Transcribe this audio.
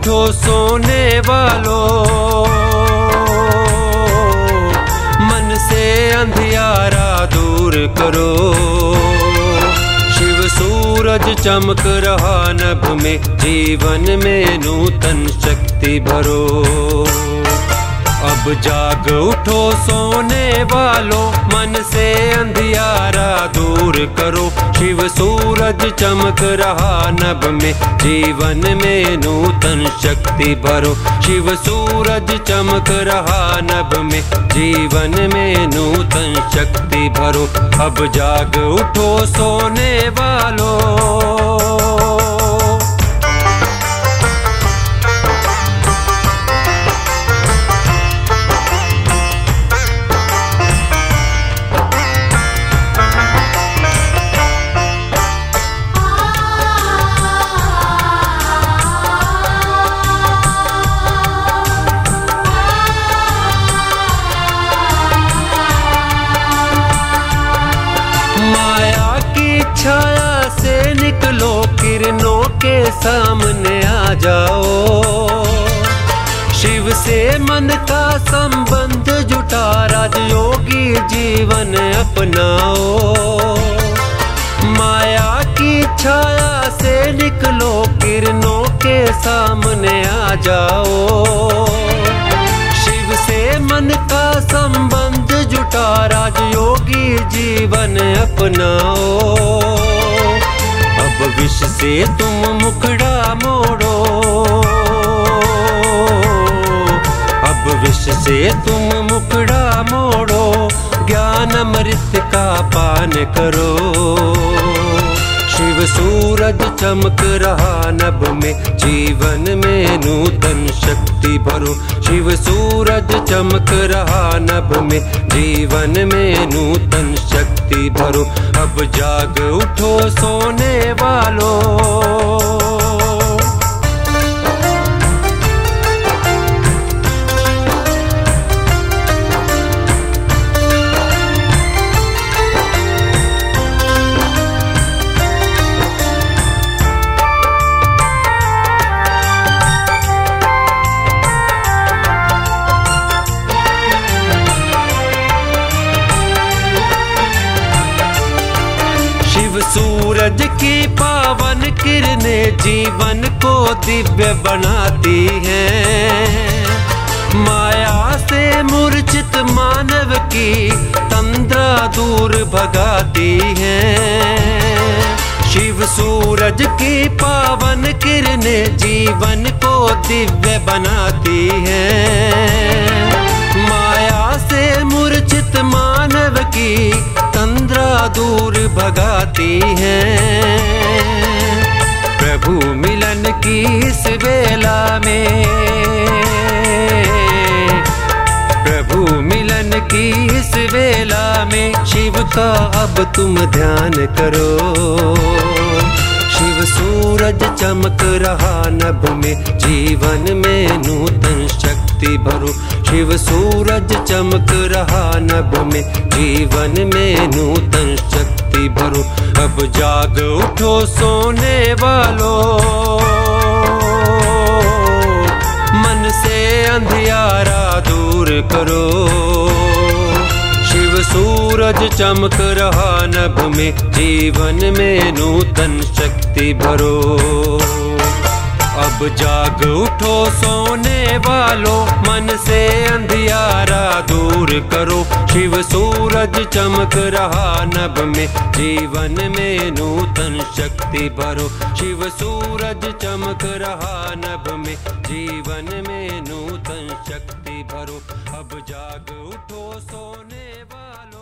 उठो सोने वालों, मन से अंधियारा दूर करो। शिव सूरज चमक रहा नभ में, जीवन में नूतन शक्ति भरो। अब जाग उठो सोने वालों, मन से अंधियारा दूर करो। शिव सूरज चमक रहा नभ में, जीवन में नूतन शक्ति भरो। शिव सूरज चमक रहा नभ में, जीवन में नूतन शक्ति भरो। अब जाग उठो सोने वालों। माया की छाया से निकलो, किरणों के सामने आ जाओ। शिव से मन का संबंध जुटा, राजयोगी जीवन अपनाओ। माया की छाया से निकलो, किरणों के सामने आ जाओ। शिव से मन का संबंध जुटा, राजयोगी जीवन अपनाओ। अब विष से तुम मुखड़ा मोड़ो, अब विष से तुम मुखड़ा मोड़ो। ज्ञान अमृत का पान करो। शिव सूरज चमक रहा नभ में, जीवन में नूतन शक्ति भरो। शिव सूरज चमक रहा नभ में, जीवन में नूतन शक्ति भरो। अब जाग उठो सोने वालों। शिव सूरज की पावन किरणें जीवन को दिव्य बनाती हैं। माया से मूर्छित मानव की तंद्रा दूर भगाती हैं। शिव सूरज की पावन किरणें जीवन को दिव्य बनाती हैं। माया से मूर्छित मानव की तंद्रा दूर भगाती हैं। प्रभु मिलन की इस बेला में, प्रभु मिलन की इस बेला में, शिव का अब तुम ध्यान करो। शिव सूरज चमक रहा नभ में, जीवन में नूतन शक्ति भरो। शिव सूरज चमक रहा नभ में, जीवन में नूतन शक्ति भरो। अब जाग उठो सोने वालों, मन से अंधियारा दूर करो। शिव सूरज चमक रहा नभ में, जीवन में नूतन शक्ति भरो। अब जाग उठो सोने वालों, मन से अंधियारा दूर करो। शिव सूरज चमक रहा नभ में, जीवन में नूतन शक्ति भरो। शिव सूरज चमक रहा नभ में, जीवन में नूतन शक्ति भरो। अब जाग उठो सोने वालों।